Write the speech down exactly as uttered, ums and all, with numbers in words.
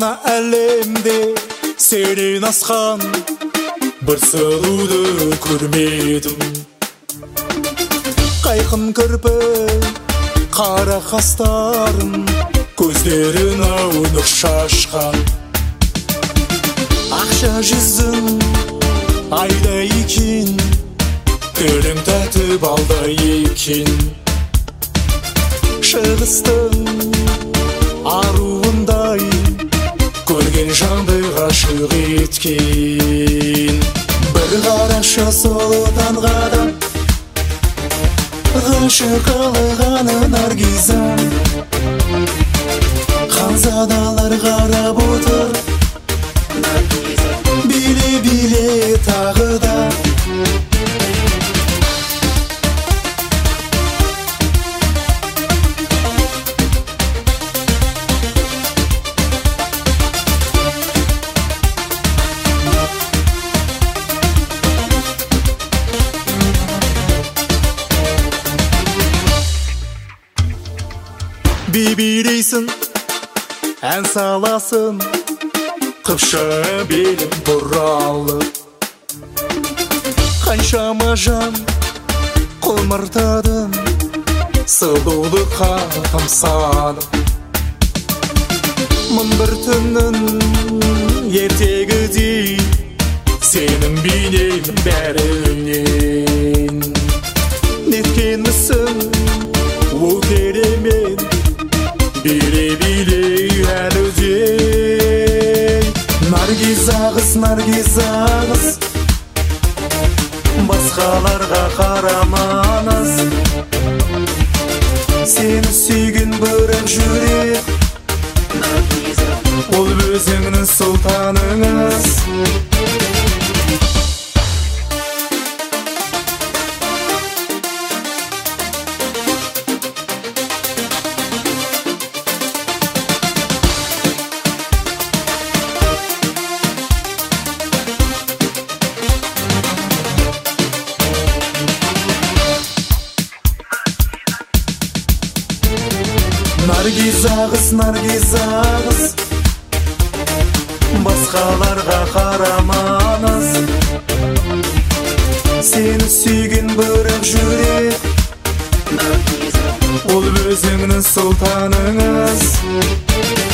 мына әлемде сенен асқан бір сұлуды көрмедім. Қайқын кірпік, қара қастарың, көздерің ау нұр шашқан. Ақша жүзің айдай екен, тілің тәтті балдай екен. Шығыстың аруындай көрген жанды ғашық еткен. Бір қарашы сұлудан ғадам, ғашық қылғаны наргизам. Ханзадалар қарап отыр, биле-биле тағы да. Бибилейсің, ән саласын, қыпша белім бұралы. Қаншама жан құмартадым, сұлулыққа тамсанып. Мың бір түннің ертегідей сенің бейнең бәрінен. Неткенмісің ол керемет, биле-биле әлудей. Наргиза қыз, наргиза қыз, басқаларға қарамаңыз. Сені сүйген бүрек жүрек, ол өзіңнің сұлтаныңыз. Наргиза қыз, наргиза қыз, басқаларға қарамаңыз. Сені сүйген бүрек жүрек, ол өзіңнің сұлтаныңыз.